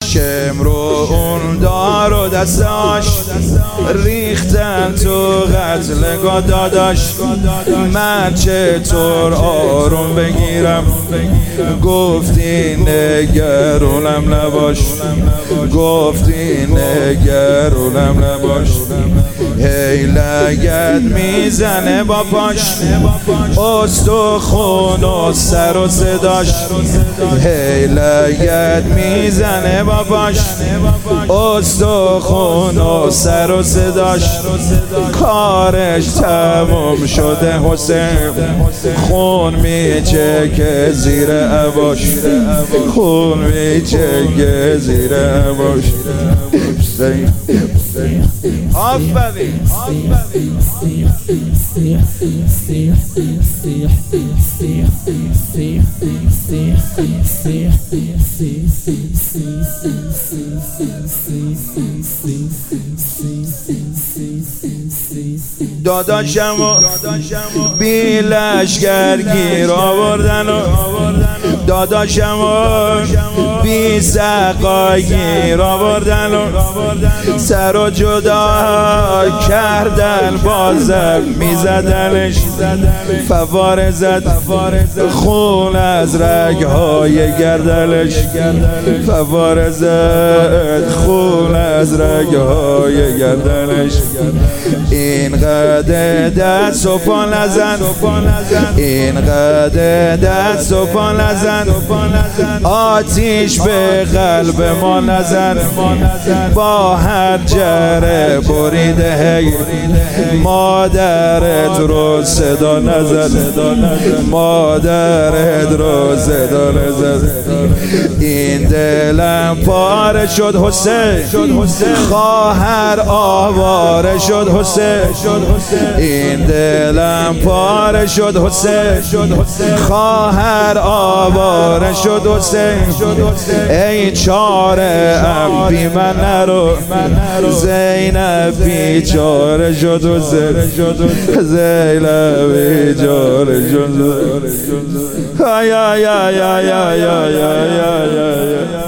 شم رو اون دار و دستاش ریختن تو قتل داداش. من چطور آروم بگیرم؟ گفتی نگرانم نباش، گفتی نگرانم نباش. هی لگد میزنه با پاش استخون و سر و صداش. هی لگد میزنه با پاش استخون و سر و صداش. کارش تموم شده حسین، خون میچکه زیر عباش، خون میچکه زیر عباش. آفرین داداشمو بی لشگر گیر آوردن و داداشمو بی سقا گیر آوردن و سر و جدا کردن، بازم میزدنش فواره زد خون از رگهای گردنش، فواره زد خون از رگهای گردنش. اینقدر دست و پا نزن، اینقدر دست و پا نزن، آتیش به قلب ما نزن. با هر جره بریده هی مادرت رو صدا نزد، مادرت رو صدا نزد. این دلم پاره شد حسین، خواهر آواره شد حسین. این دلم پاره شد حسین، خواهر آواره شد حسین. ای چاره ام بی من نرو، زینب بیچاره شد حسین، زینب بیچاره شد.